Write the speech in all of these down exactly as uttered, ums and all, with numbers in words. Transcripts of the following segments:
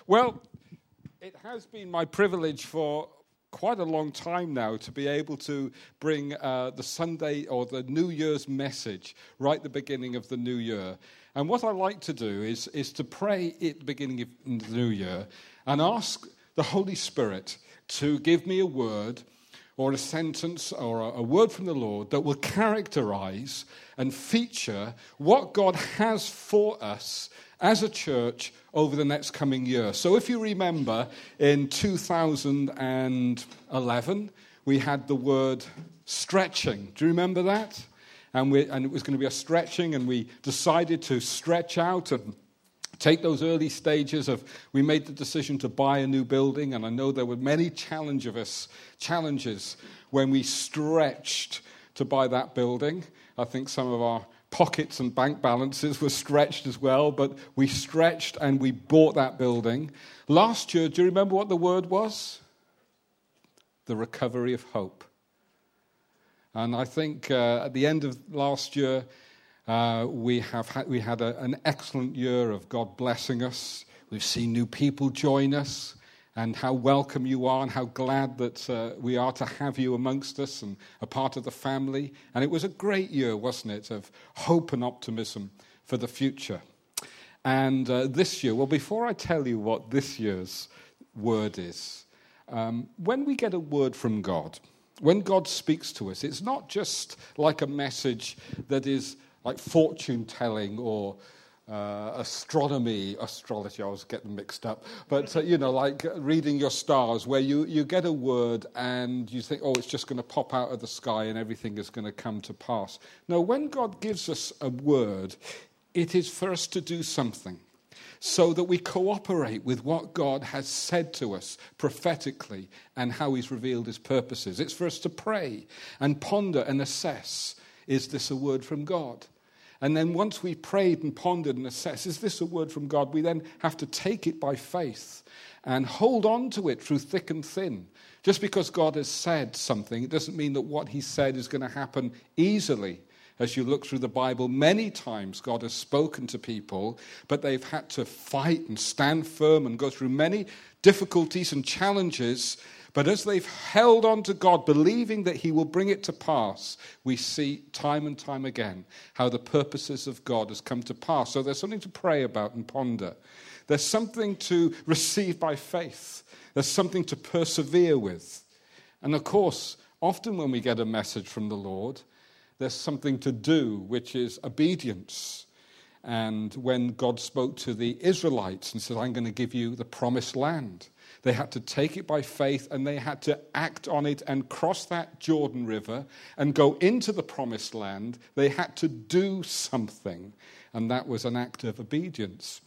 Well, it has been my privilege for quite a long time now to be able to bring uh, the Sunday or the New Year's message right at the beginning of the new year. And what I like to do is, is to pray at the beginning of the new year and ask the Holy Spirit to give me a word or a sentence or a, a word from the Lord that will characterize and feature what God has for us as a church over the next coming year. So if you remember, in two thousand eleven, we had the word stretching. Do you remember that? And, we, and it was going to be a stretching, and we decided to stretch out and take those early stages of, we made the decision to buy a new building, and I know there were many challenge of us, challenges when we stretched to buy that building. I think some of our pockets and bank balances were stretched as well, but we stretched and we bought that building. Last year, do you remember what the word was? The recovery of hope. And I think uh, at the end of last year, uh, we have had, we had a, an excellent year of God blessing us. We've seen new people join us, and how welcome you are, and how glad that uh, we are to have you amongst us and a part of the family. And it was a great year, wasn't it, of hope and optimism for the future. And uh, this year, well, before I tell you what this year's word is, um, when we get a word from God, when God speaks to us, it's not just like a message that is like fortune-telling or Uh, astronomy, astrology, I was getting mixed up, but, uh, you know, like reading your stars, where you, you get a word and you think, oh, it's just going to pop out of the sky and everything is going to come to pass. No, when God gives us a word, it is for us to do something so that we cooperate with what God has said to us prophetically and how he's revealed his purposes. It's for us to pray and ponder and assess, is this a word from God? And then once we prayed and pondered and assessed, is this a word from God? We then have to take it by faith and hold on to it through thick and thin. Just because God has said something, it doesn't mean that what he said is going to happen easily. As you look through the Bible, many times God has spoken to people, but they've had to fight and stand firm and go through many difficulties and challenges. But as they've held on to God, believing that he will bring it to pass, we see time and time again how the purposes of God has come to pass. So there's something to pray about and ponder. There's something to receive by faith. There's something to persevere with. And of course, often when we get a message from the Lord, there's something to do, which is obedience. And when God spoke to the Israelites and said, I'm going to give you the promised land, they had to take it by faith, and they had to act on it and cross that Jordan River and go into the promised land. They had to do something, and that was an act of obedience.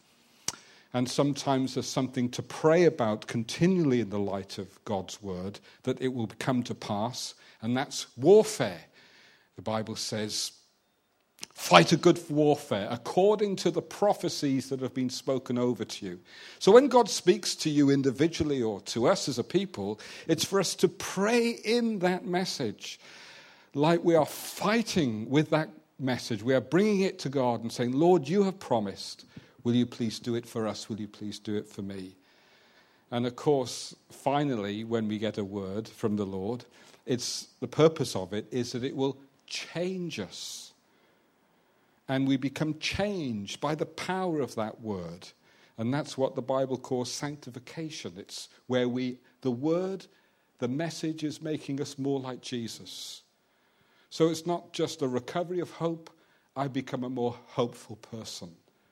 And sometimes there's something to pray about continually in the light of God's word, that it will come to pass, and that's warfare. The Bible says, fight a good warfare according to the prophecies that have been spoken over to you. So when God speaks to you individually or to us as a people, it's for us to pray in that message like we are fighting with that message. We are bringing it to God and saying, Lord, you have promised. Will you please do it for us? Will you please do it for me? And of course, finally, when we get a word from the Lord, it's the purpose of it is that it will change us. And we become changed by the power of that word. And that's what the Bible calls sanctification. It's where we, the word, the message is making us more like Jesus. So it's not just a recovery of hope. I become a more hopeful person.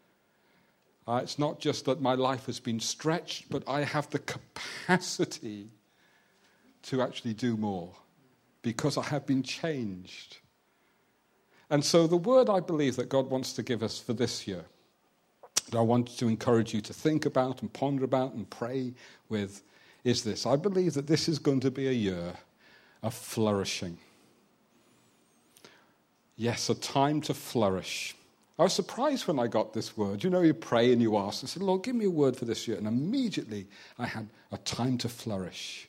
Uh, it's not just that my life has been stretched, but I have the capacity to actually do more because I have been changed. And so the word I believe that God wants to give us for this year, that I want to encourage you to think about and ponder about and pray with, is this. I believe that this is going to be a year of flourishing. Yes, a time to flourish. I was surprised when I got this word. You know, you pray and you ask, and say, Lord, give me a word for this year. And immediately I had a time to flourish.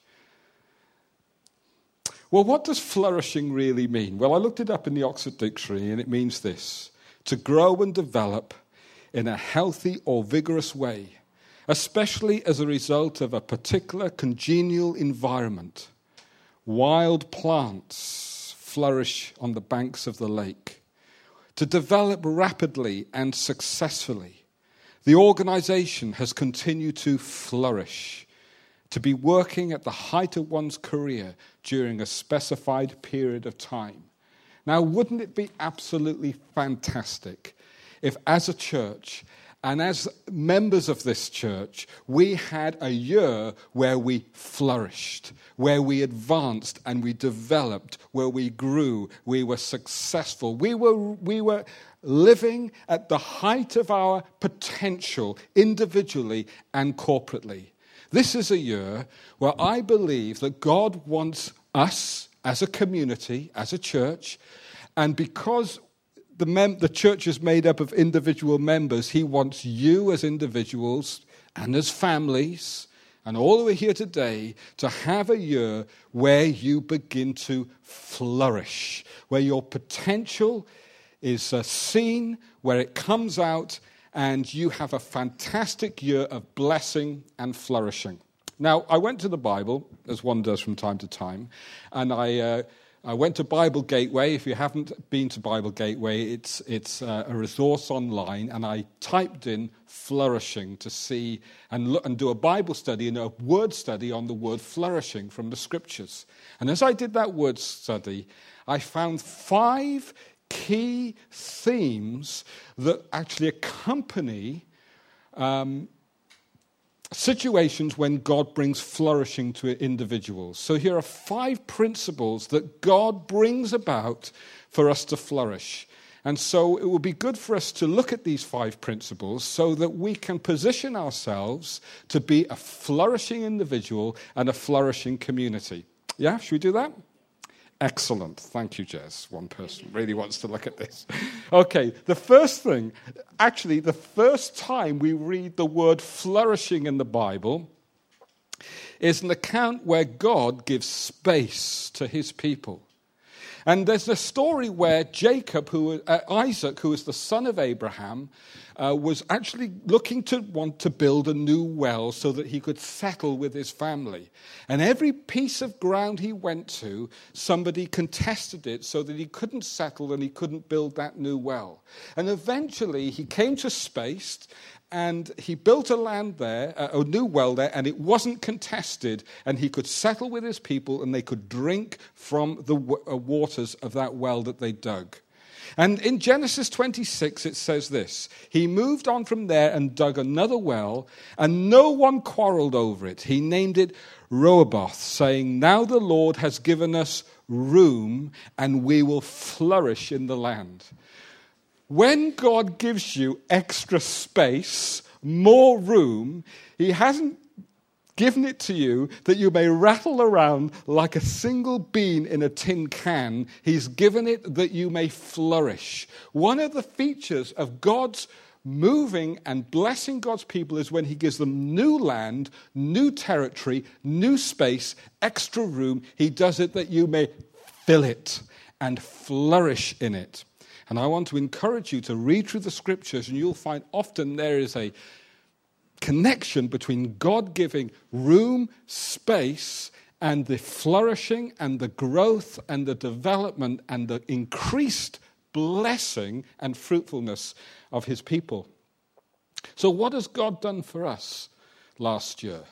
Well, what does flourishing really mean? Well, I looked it up in the Oxford Dictionary, and it means this: to grow and develop in a healthy or vigorous way, especially as a result of a particular congenial environment. Wild plants flourish on the banks of the lake. To develop rapidly and successfully, the organization has continued to flourish, to be working at the height of one's career during a specified period of time. Now, wouldn't it be absolutely fantastic if, as a church, and as members of this church, we had a year where we flourished, where we advanced and we developed, where we grew, we were successful. We were, we were living at the height of our potential individually and corporately. This is a year where I believe that God wants us as a community, as a church, and because The, mem- the church is made up of individual members, he wants you as individuals and as families and all who are here today to have a year where you begin to flourish, where your potential is uh, seen, where it comes out, and you have a fantastic year of blessing and flourishing. Now, I went to the Bible, as one does from time to time, and I... Uh, I went to Bible Gateway. If you haven't been to Bible Gateway, it's it's uh, a resource online, and I typed in flourishing to see and look, and do a Bible study and a word study on the word flourishing from the scriptures. And as I did that word study, I found five key themes that actually accompany um, situations when God brings flourishing to individuals. So here are five principles that God brings about for us to flourish. And so it would be good for us to look at these five principles so that we can position ourselves to be a flourishing individual and a flourishing community. Yeah, should we do that? Excellent. Thank you, Jez. One person really wants to look at this. Okay, the first thing, actually, the first time we read the word flourishing in the Bible is an account where God gives space to his people. And there's a story where Jacob, who uh, Isaac, who is the son of Abraham, uh, was actually looking to want to build a new well so that he could settle with his family. And every piece of ground he went to, somebody contested it so that he couldn't settle and he couldn't build that new well. And eventually he came to space, and he built a land there, a new well there, and it wasn't contested, and he could settle with his people, and they could drink from the waters of that well that they dug. And in Genesis twenty-six, it says this: he moved on from there and dug another well, and no one quarreled over it. He named it Rehoboth, saying, now the Lord has given us room, and we will flourish in the land. When God gives you extra space, more room, he hasn't given it to you that you may rattle around like a single bean in a tin can. He's given it that you may flourish. One of the features of God's moving and blessing God's people is when he gives them new land, new territory, new space, extra room. He does it that you may fill it and flourish in it. And I want to encourage you to read through the scriptures, and you'll find often there is a connection between God giving room, space, and the flourishing and the growth and the development and the increased blessing and fruitfulness of his people. So what has God done for us last year?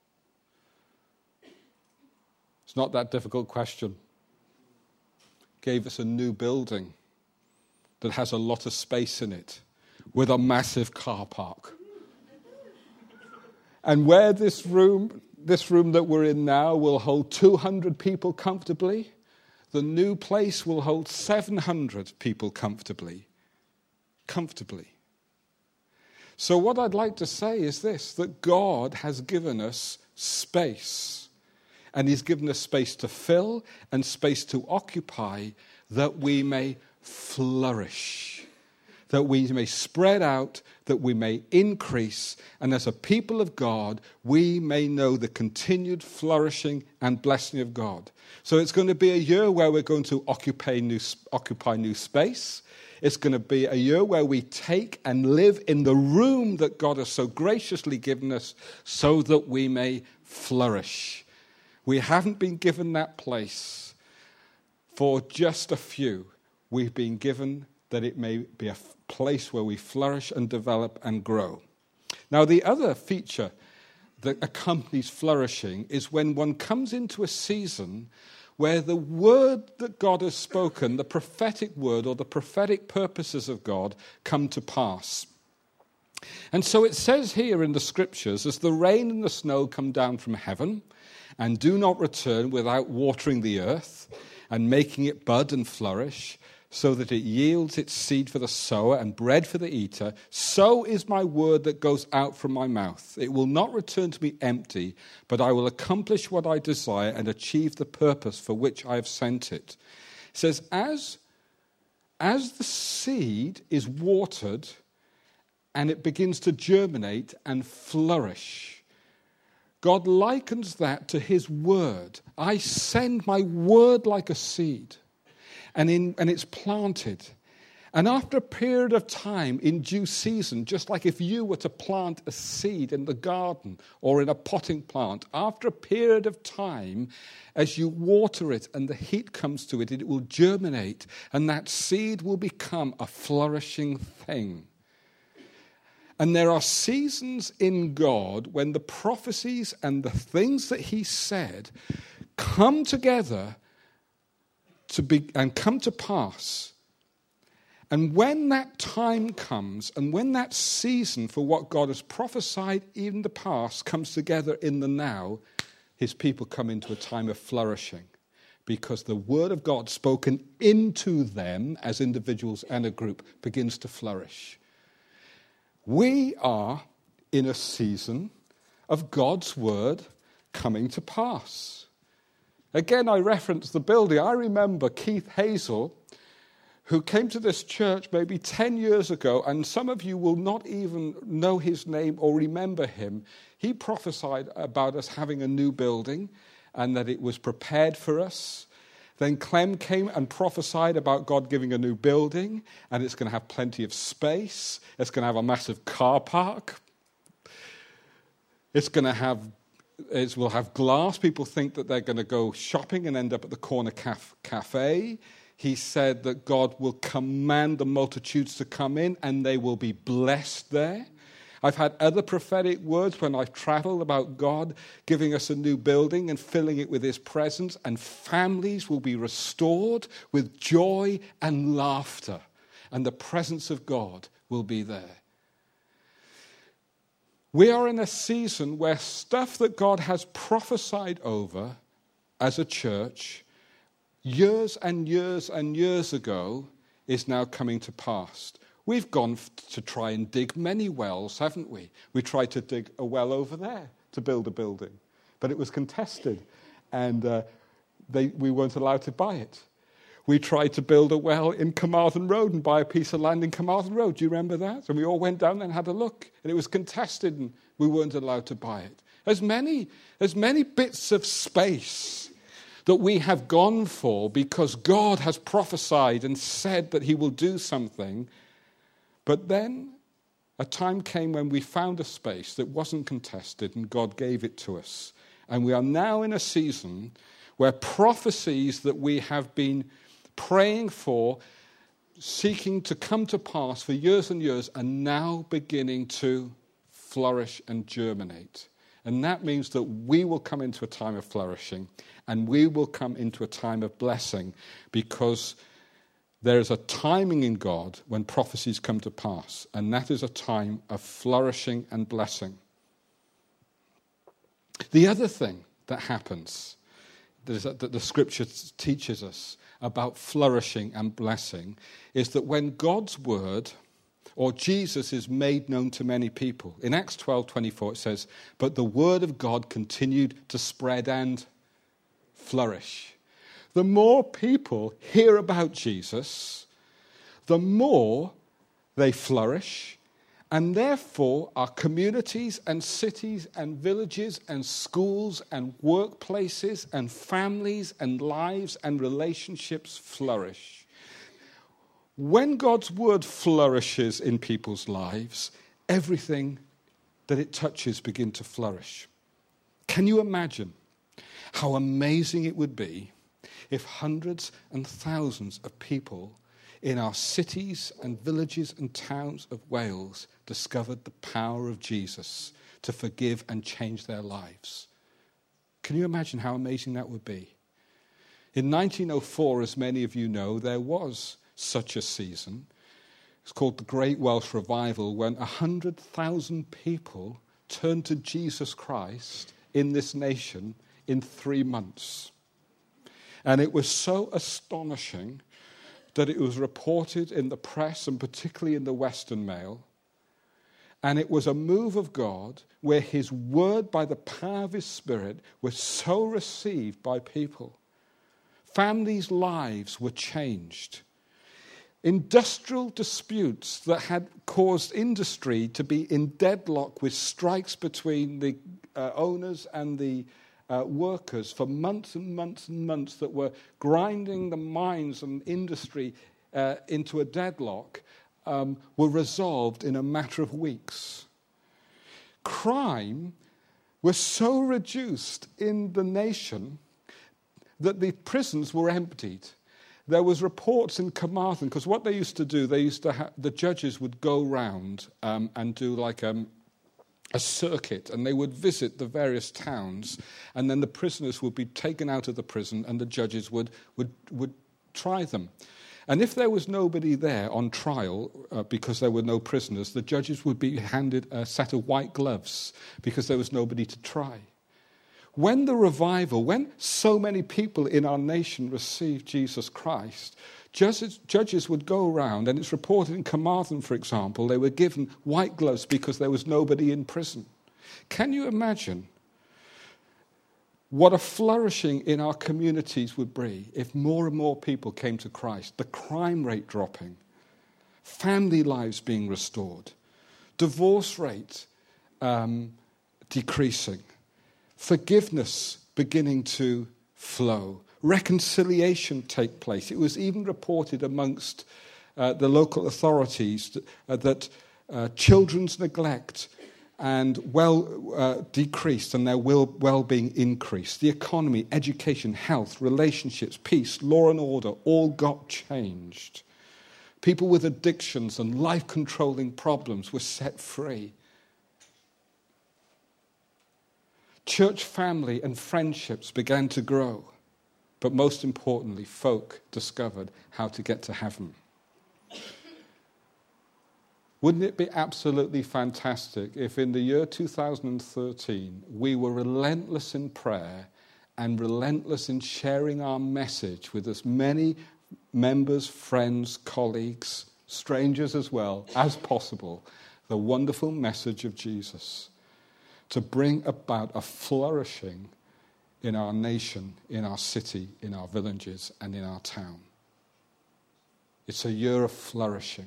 It's not that difficult question. Gave us a new building that has a lot of space in it, with a massive car park. And where this room, this room that we're in now will hold two hundred people comfortably, the new place will hold seven hundred people comfortably. Comfortably. So what I'd like to say is this, that God has given us space. And he's given us space to fill and space to occupy, that we may flourish, that we may spread out, that we may increase, and as a people of God, we may know the continued flourishing and blessing of God. So it's going to be a year where we're going to occupy new, occupy new space. It's going to be a year where we take and live in the room that God has so graciously given us so that we may flourish. We haven't been given that place for just a few. We've been given that it may be a place where we flourish and develop and grow. Now, the other feature that accompanies flourishing is when one comes into a season where the word that God has spoken, the prophetic word or the prophetic purposes of God, come to pass. And so it says here in the scriptures, as the rain and the snow come down from heaven and do not return without watering the earth and making it bud and flourish, so that it yields its seed for the sower and bread for the eater, so is my word that goes out from my mouth. It will not return to me empty, but I will accomplish what I desire and achieve the purpose for which I have sent it. It says, as, as the seed is watered and it begins to germinate and flourish, God likens that to his word. I send my word like a seed. And, in, and it's planted. And after a period of time, in due season, just like if you were to plant a seed in the garden or in a potting plant, after a period of time, as you water it and the heat comes to it, it will germinate, and that seed will become a flourishing thing. And there are seasons in God when the prophecies and the things that he said come together to be, and come to pass. And when that time comes, and when that season for what God has prophesied in the past comes together in the now, his people come into a time of flourishing, because the word of God spoken into them as individuals and a group begins to flourish. We are in a season of God's word coming to pass. Again, I reference the building. I remember Keith Hazel, who came to this church maybe ten years ago, and some of you will not even know his name or remember him. He prophesied about us having a new building and that it was prepared for us. Then Clem came and prophesied about God giving a new building, and it's going to have plenty of space. It's going to have a massive car park. It's going to have It will have glass. People think that they're going to go shopping and end up at the corner caf- cafe. He said that God will command the multitudes to come in and they will be blessed there. I've had other prophetic words when I've traveled about God giving us a new building and filling it with his presence, and families will be restored with joy and laughter, and the presence of God will be there. We are in a season where stuff that God has prophesied over as a church years and years and years ago is now coming to pass. We've gone to try and dig many wells, haven't we? We tried to dig a well over there to build a building, but it was contested, and uh, they, we weren't allowed to buy it. We tried to build a well in Carmarthen Road and buy a piece of land in Carmarthen Road. Do you remember that? And we all went down there and had a look, and it was contested, and we weren't allowed to buy it. There's many, there's many bits of space that we have gone for because God has prophesied and said that he will do something. But then a time came when we found a space that wasn't contested, and God gave it to us. And we are now in a season where prophecies that we have been praying for, seeking to come to pass for years and years, are now beginning to flourish and germinate. And that means that we will come into a time of flourishing, and we will come into a time of blessing, because there is a timing in God when prophecies come to pass, and that is a time of flourishing and blessing. The other thing that happens, that the scripture teaches us about flourishing and blessing, is that when God's word or Jesus is made known to many people. In Acts twelve twenty-four it says, but the word of God continued to spread and flourish. The more people hear about Jesus, the more they flourish, and therefore our communities and cities and villages and schools and workplaces and families and lives and relationships flourish. When God's word flourishes in people's lives, everything that it touches begins to flourish. Can you imagine how amazing it would be if hundreds and thousands of people in our cities and villages and towns of Wales discovered the power of Jesus to forgive and change their lives? Can you imagine how amazing that would be? In nineteen oh four, as many of you know, there was such a season. It's called the Great Welsh Revival, when one hundred thousand people turned to Jesus Christ in this nation in three months. And it was so astonishing that it was reported in the press, and particularly in the Western Mail. And it was a move of God where his word, by the power of his Spirit, was so received by people. Families' lives were changed. Industrial disputes that had caused industry to be in deadlock with strikes between the uh, owners and the uh, workers for months and months and months, that were grinding the mines and industry uh, into a deadlock, um, were resolved in a matter of weeks. Crime was so reduced in the nation that the prisons were emptied. There was reports in Carmarthen, because what they used to do, they used to ha- the judges would go round um, and do like um, a circuit, and they would visit the various towns, and then the prisoners would be taken out of the prison, and the judges would would would try them. And if there was nobody there on trial, uh, because there were no prisoners, the judges would be handed a set of white gloves, because there was nobody to try. When the revival, when so many people in our nation received Jesus Christ, judges, judges would go around, and it's reported in Carmarthen, for example, they were given white gloves because there was nobody in prison. Can you imagine what a flourishing in our communities would be if more and more people came to Christ? The crime rate dropping, family lives being restored, divorce rate um, decreasing, forgiveness beginning to flow, reconciliation take place. It was even reported amongst uh, the local authorities that, uh, that uh, children's neglect and well uh, decreased, and their will, well-being increased. The economy, education, health, relationships, peace, law and order all got changed. People with addictions and life-controlling problems were set free. Church family and friendships began to grow. But most importantly, folk discovered how to get to heaven. Wouldn't it be absolutely fantastic if in the year two thousand thirteen we were relentless in prayer and relentless in sharing our message with as many members, friends, colleagues, strangers as well, as possible, the wonderful message of Jesus, to bring about a flourishing in our nation, in our city, in our villages, and in our town. It's a year of flourishing.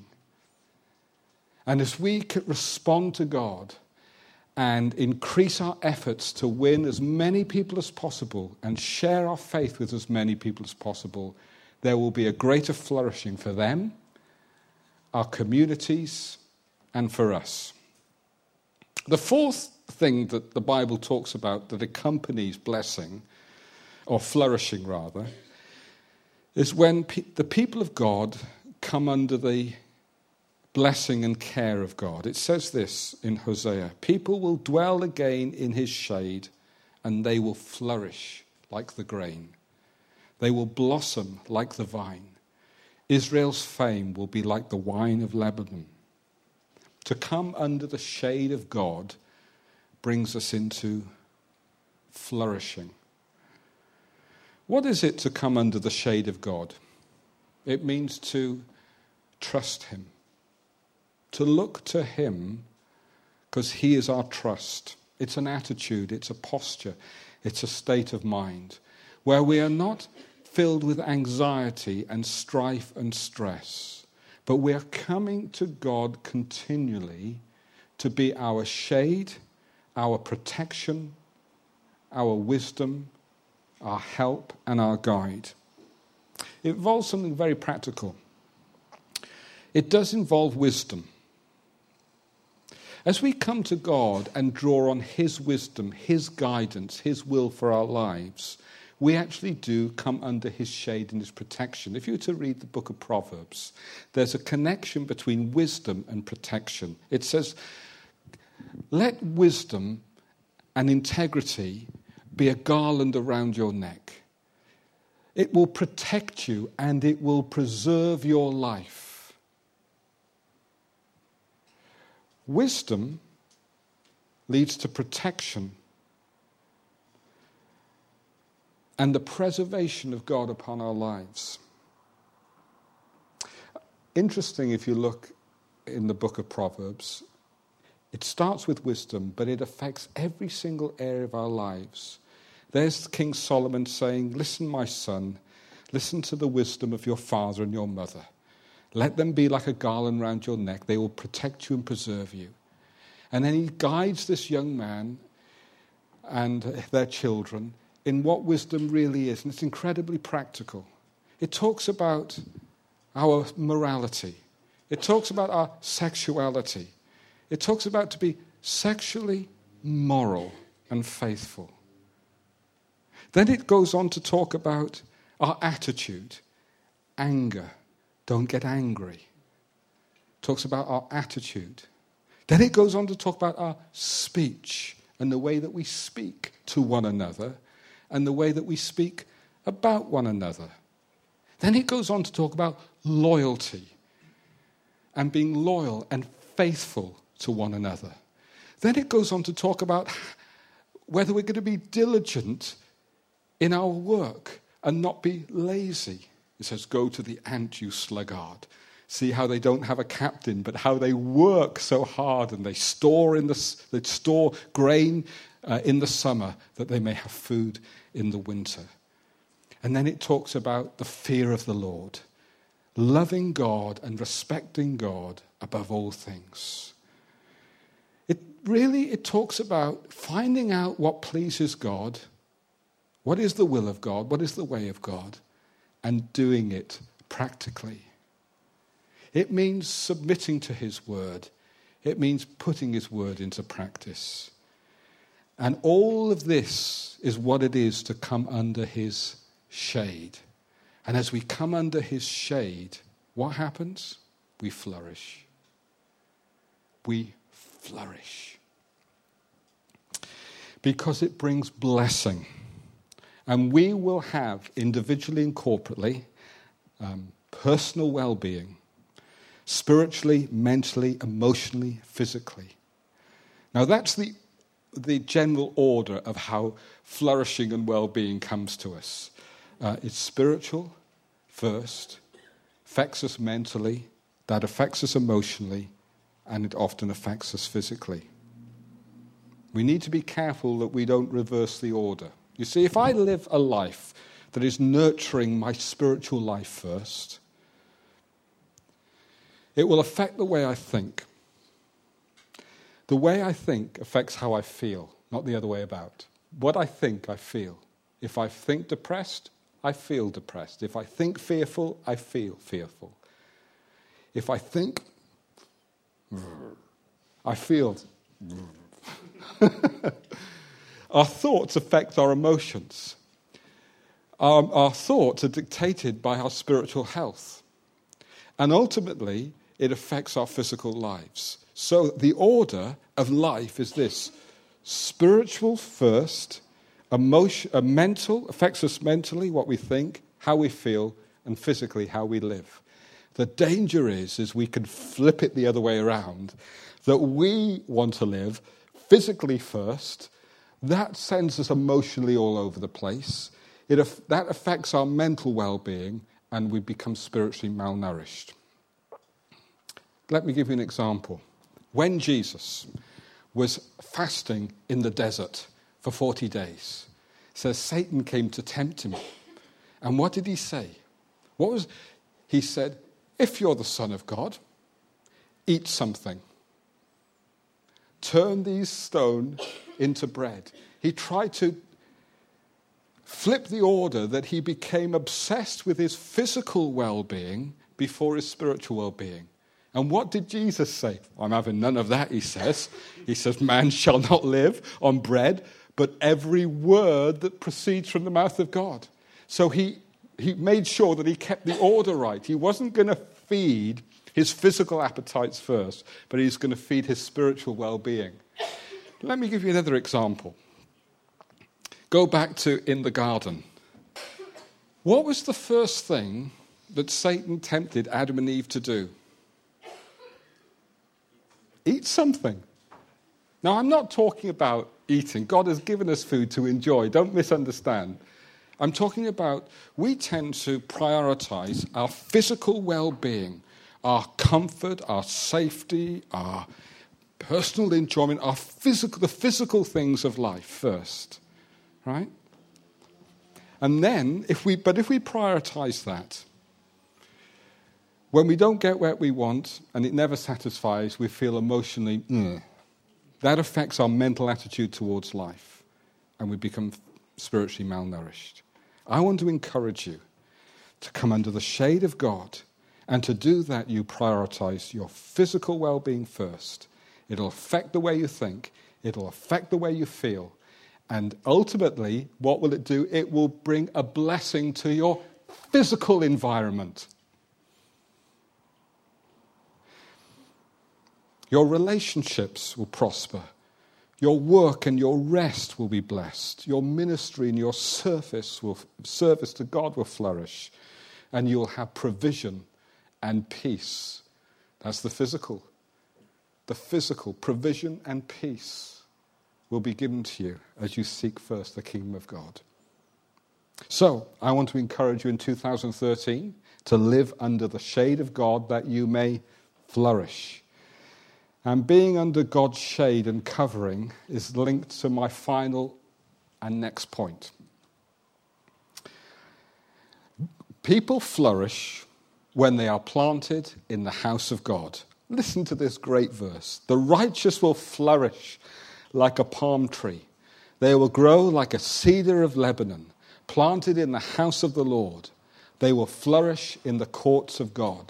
And as we can respond to God and increase our efforts to win as many people as possible and share our faith with as many people as possible, there will be a greater flourishing for them, our communities, and for us. The fourth thing that the Bible talks about that accompanies blessing, or flourishing rather, is when pe- the people of God come under the blessing and care of God. It says this in Hosea: people will dwell again in his shade, and they will flourish like the grain. They will blossom like the vine. Israel's fame will be like the wine of Lebanon. To come under the shade of God brings us into flourishing. What is it to come under the shade of God? It means to trust him, to look to him, because he is our trust. It's an attitude, it's a posture, it's a state of mind where we are not filled with anxiety and strife and stress, but we are coming to God continually to be our shade, our protection, our wisdom, our help, and our guide. It involves something very practical. it does involve wisdom. As we come to God and draw on his wisdom, his guidance, his will for our lives, we actually do come under his shade and his protection. If you were to read the book of Proverbs, there's a connection between wisdom and protection. It says, let wisdom and integrity be a garland around your neck. It will protect you and it will preserve your life. Wisdom leads to protection and the preservation of God upon our lives. Interesting, if you look in the book of Proverbs, it starts with wisdom, but it affects every single area of our lives. There's King Solomon saying, listen, my son, listen to the wisdom of your father and your mother. Let them be like a garland round your neck. They will protect you and preserve you. And then he guides this young man and their children in what wisdom really is. And it's incredibly practical. It talks about our morality. It talks about our sexuality. It talks about to be sexually moral and faithful. Then it goes on to talk about our attitude, anger. Don't get angry. It talks about our attitude. Then it goes on to talk about our speech and the way that we speak to one another and the way that we speak about one another. Then it goes on to talk about loyalty and being loyal and faithful to one another. Then it goes on to talk about whether we're going to be diligent in our work and not be lazy. It says, go to the ant, you sluggard. See how they don't have a captain, but how they work so hard and they store in the they store grain uh, in the summer that they may have food in the winter. And then it talks about the fear of the Lord, loving God and respecting God above all things. It really, it talks about finding out what pleases God, what is the will of God, what is the way of God, and doing it practically. It means submitting to his word. It means putting his word into practice. And all of this is what it is to come under his shade. And as we come under his shade, what happens? We flourish. We flourish. Because it brings blessing. And we will have, individually and corporately, um, personal well-being, spiritually, mentally, emotionally, physically. Now that's the, the general order of how flourishing and well-being comes to us. Uh, it's spiritual first, affects us mentally, that affects us emotionally, and it often affects us physically. We need to be careful that we don't reverse the order. You see, if I live a life that is nurturing my spiritual life first, it will affect the way I think. The way I think affects how I feel, not the other way about. What I think, I feel. If I think depressed, I feel depressed. If I think fearful, I feel fearful. If I think, I feel. Our thoughts affect our emotions. Our, our thoughts are dictated by our spiritual health. And ultimately, it affects our physical lives. So the order of life is this. Spiritual first, emotion, uh, mental, affects us mentally, what we think, how we feel, and physically how we live. The danger is, is we can flip it the other way around, that we want to live physically first. That sends us emotionally all over the place. It, that affects our mental well-being, and we become spiritually malnourished. Let me give you an example. When Jesus was fasting in the desert for forty days, it says Satan came to tempt him. And what did he say? What was he said, if you're the Son of God, eat something. Turn these stones into bread. He tried to flip the order that he became obsessed with his physical well-being before his spiritual well-being. And what did Jesus say? I'm having none of that, he says. He says, man shall not live on bread, but every word that proceeds from the mouth of God. So he, he made sure that he kept the order right. He wasn't going to feed his physical appetites first, but he's going to feed his spiritual well-being. Let me give you another example. Go back to in the garden. What was the first thing that Satan tempted Adam and Eve to do? Eat something. Now, I'm not talking about eating. God has given us food to enjoy. Don't misunderstand. I'm talking about we tend to prioritize our physical well-being, our comfort, our safety, our personal enjoyment, our physical, the physical things of life first, right? And then, if we, but if we prioritize that, when we don't get what we want and it never satisfies, we feel emotionally, mm. That affects our mental attitude towards life, and we become spiritually malnourished. I want to encourage you to come under the shade of God, and to do that, you prioritize your physical well-being first. It'll affect the way you think. It'll affect the way you feel. And ultimately, what will it do? It will bring a blessing to your physical environment. Your relationships will prosper. Your work and your rest will be blessed. Your ministry and your service will, service to God will flourish. And you'll have provision and peace. That's the physical. The physical provision and peace will be given to you as you seek first the kingdom of God. So, I want to encourage you in two thousand thirteen to live under the shade of God that you may flourish. And being under God's shade and covering is linked to my final and next point. People flourish when they are planted in the house of God. Listen to this great verse. The righteous will flourish like a palm tree. They will grow like a cedar of Lebanon, planted in the house of the Lord. They will flourish in the courts of God.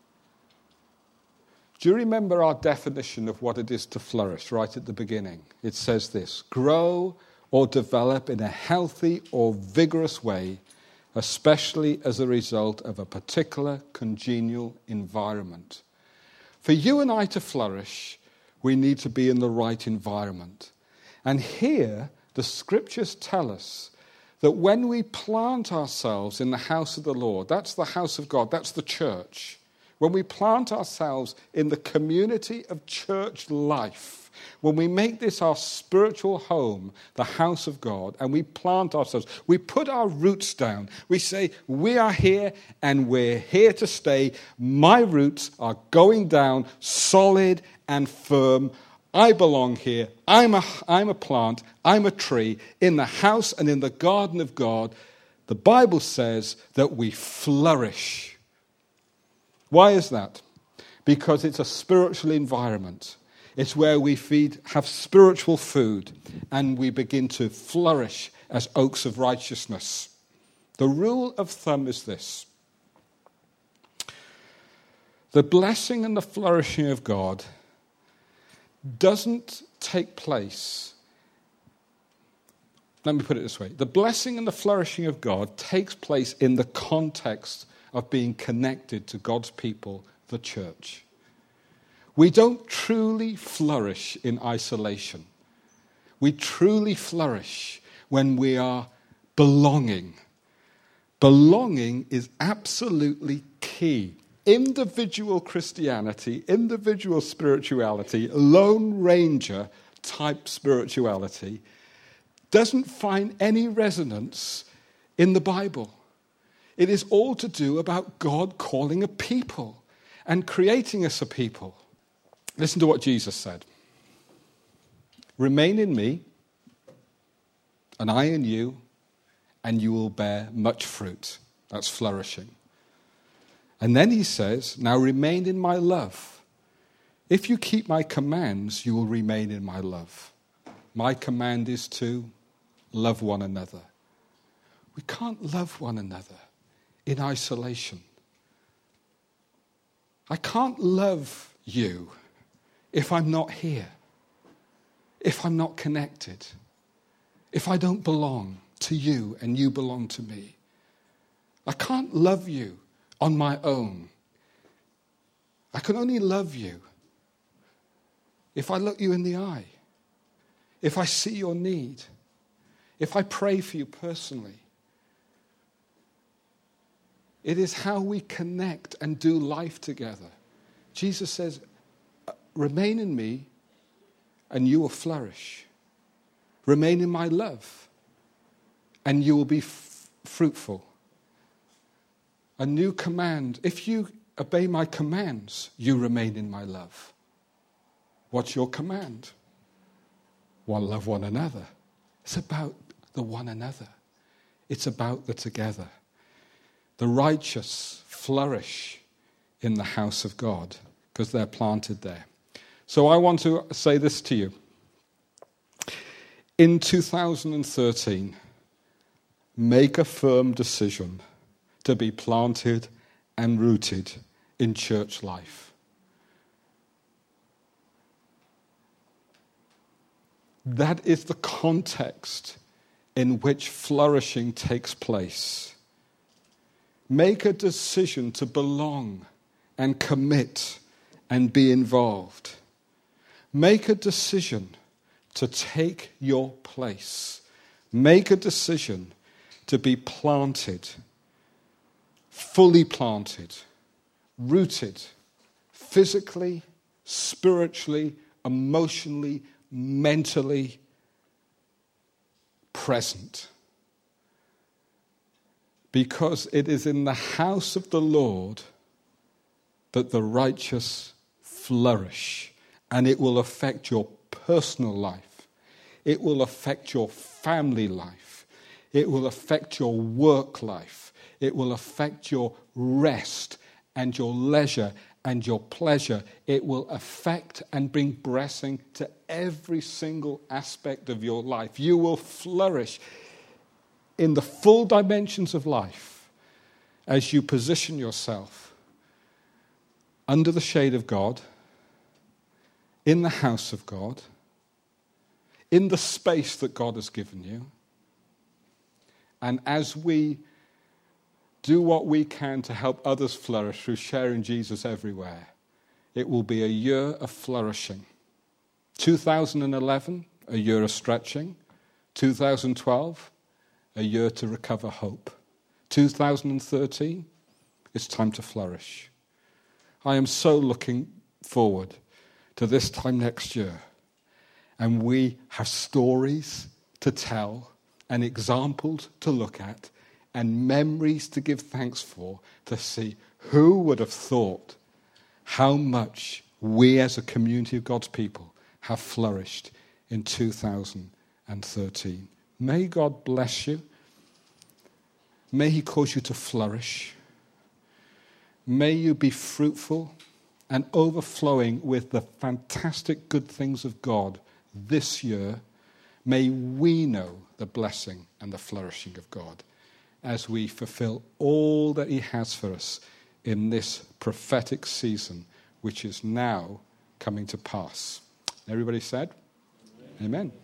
Do you remember our definition of what it is to flourish right at the beginning? It says this: grow or develop in a healthy or vigorous way, especially as a result of a particular congenial environment. For you and I to flourish, we need to be in the right environment. And here, the scriptures tell us that when we plant ourselves in the house of the Lord, that's the house of God, that's the church. When we plant ourselves in the community of church life, when we make this our spiritual home, the house of God, and we plant ourselves, we put our roots down. We say, we are here and we're here to stay. My roots are going down solid and firm. I belong here. I'm a, I'm a plant. I'm a tree in the house and in the garden of God. The Bible says that we flourish. Why is that? Because it's a spiritual environment. It's where we feed, have spiritual food, and we begin to flourish as oaks of righteousness. The rule of thumb is this: the blessing and the flourishing of God doesn't take place. Let me put it this way. The blessing and the flourishing of God takes place in the context of being connected to God's people, the church. We don't truly flourish in isolation. We truly flourish when we are belonging. Belonging is absolutely key. Individual Christianity, individual spirituality, Lone Ranger type spirituality doesn't find any resonance in the Bible. It is all to do about God calling a people and creating us a people. Listen to what Jesus said. Remain in me, and I in you, and you will bear much fruit. That's flourishing. And then he says, now remain in my love. If you keep my commands, you will remain in my love. My command is to love one another. We can't love one another in isolation. I can't love you if I'm not here, if I'm not connected, if I don't belong to you and you belong to me. I can't love you on my own. I can only love you if I look you in the eye, if I see your need, if I pray for you personally. It is how we connect and do life together. Jesus says, remain in me and you will flourish. Remain in my love and you will be f- fruitful. A new command. If you obey my commands, you remain in my love. What's your command? One, love one another. It's about the one another. It's about the together. The righteous flourish in the house of God because they're planted there. So I want to say this to you. In two thousand thirteen, make a firm decision to be planted and rooted in church life. That is the context in which flourishing takes place. Make a decision to belong and commit and be involved. Make a decision to take your place. Make a decision to be planted, fully planted, rooted, physically, spiritually, emotionally, mentally present. Because it is in the house of the Lord that the righteous flourish, and it will affect your personal life. It will affect your family life. It will affect your work life. It will affect your rest and your leisure and your pleasure. It will affect and bring blessing to every single aspect of your life. You will flourish in the full dimensions of life as you position yourself under the shade of God, in the house of God, in the space that God has given you. And as we do what we can to help others flourish through sharing Jesus everywhere, it will be a year of flourishing. two thousand eleven, a year of stretching. two thousand twelve, a year to recover hope. two thousand thirteen, it's time to flourish. I am so looking forward to this time next year. And we have stories to tell and examples to look at and memories to give thanks for, to see who would have thought how much we as a community of God's people have flourished in two thousand thirteen. May God bless you. May he cause you to flourish. May you be fruitful and overflowing with the fantastic good things of God this year. May we know the blessing and the flourishing of God as we fulfill all that he has for us in this prophetic season, which is now coming to pass. Everybody said? Amen. Amen.